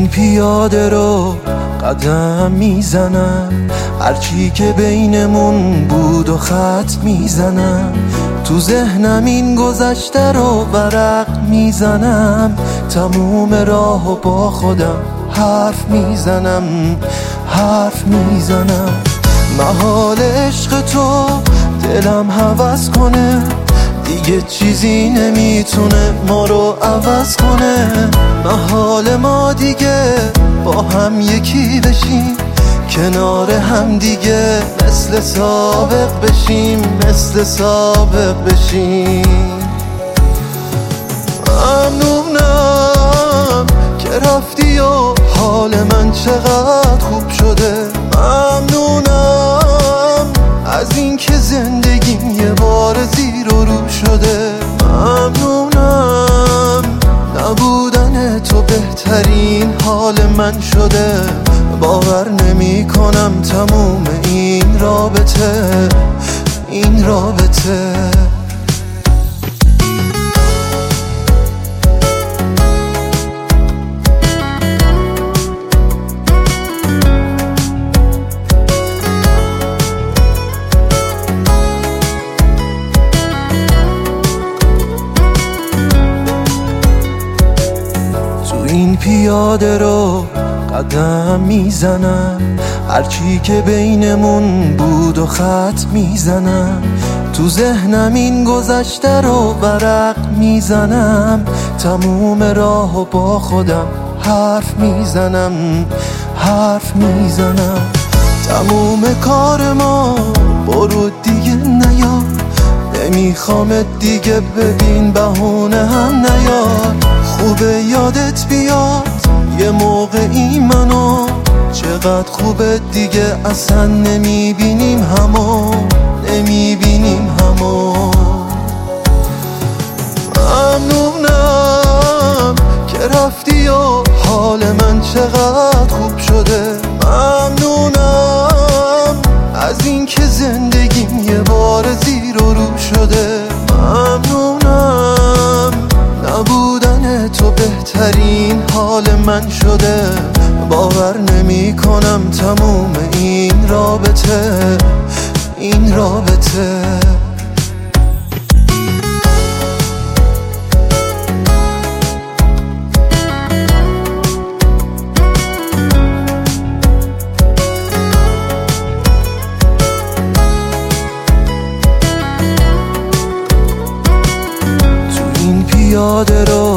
پیاده رو قدم میزنم، هرچی که بینمون بود و خط میزنم. تو ذهنم این گذشته رو ورق میزنم، تموم راهو با خودم حرف میزنم. محال عشق تو دلم هوس کنه، دیگه چیزی نمیتونه ما رو عوض کنه. محال ما دیگه با هم یکی بشیم، کنار هم دیگه مثل سابق بشیم. ممنونم که رفتی و حال من چقدر خوب شده. ممنونم از این که زندگیم یه بار زیر و رو شده. ممنونم نبودن تو بهترین حال من شده. باور نمی کنم تموم این رابطه. این پیاده رو قدم میزنم، هرچی که بینمون بود و خط میزنم. تو ذهنم این گذشته رو ورق میزنم، تموم راهو با خودم حرف میزنم. تموم کار ما برو دیگه نیا، نمیخوامت دیگه ببین بهونه هم نیار. خوبه یادت بیاد یه موقعی منو، چقدر خوبه دیگه اصلا نمیبینیم همو. ممنونم که رفتی و حال من چقدر خوب شده. ممنونم از این که زندگیم یه بار زیر و رو شده. ممنونم نبودن تو بهترین حال من شده. باور نمی کنم تموم این رابطه. تو این پیاده رو